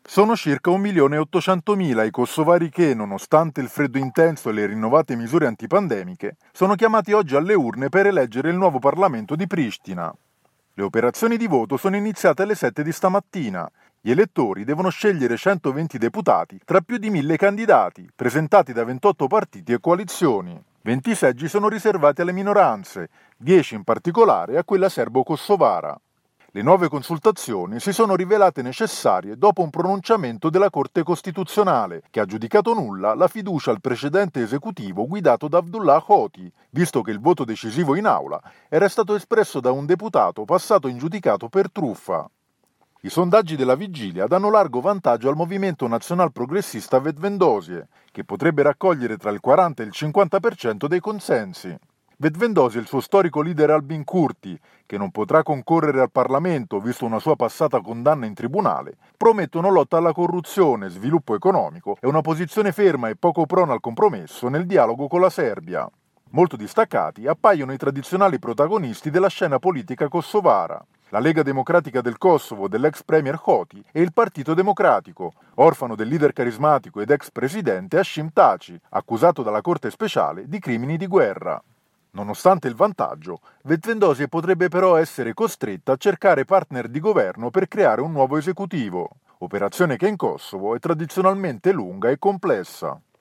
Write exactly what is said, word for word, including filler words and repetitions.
Sono circa un milione e ottocentomila i kosovari che, nonostante il freddo intenso e le rinnovate misure antipandemiche, sono chiamati oggi alle urne per eleggere il nuovo Parlamento di Pristina. Le operazioni di voto sono iniziate alle sette di stamattina. Gli elettori devono scegliere centoventi deputati tra più di mille candidati, presentati da ventotto partiti e coalizioni. venti seggi sono riservati alle minoranze, dieci in particolare a quella serbo-kosovara. Le nuove consultazioni si sono rivelate necessarie dopo un pronunciamento della Corte Costituzionale, che ha giudicato nulla la fiducia al precedente esecutivo guidato da Abdullah Hoti, visto che il voto decisivo in aula era stato espresso da un deputato passato in giudicato per truffa. I sondaggi della vigilia danno largo vantaggio al movimento nazional progressista Vetvendosie, che potrebbe raccogliere tra il quaranta e il cinquanta per cento dei consensi. Vetvendosie e il suo storico leader Albin Kurti, che non potrà concorrere al Parlamento visto una sua passata condanna in tribunale, promettono lotta alla corruzione, sviluppo economico e una posizione ferma e poco prona al compromesso nel dialogo con la Serbia. Molto distaccati appaiono i tradizionali protagonisti della scena politica kosovara, la Lega Democratica del Kosovo dell'ex premier Hoti e il Partito Democratico, orfano del leader carismatico ed ex presidente Hashim Thaçi, accusato dalla Corte Speciale di crimini di guerra. Nonostante il vantaggio, Vetvendosie potrebbe però essere costretta a cercare partner di governo per creare un nuovo esecutivo, operazione che in Kosovo è tradizionalmente lunga e complessa.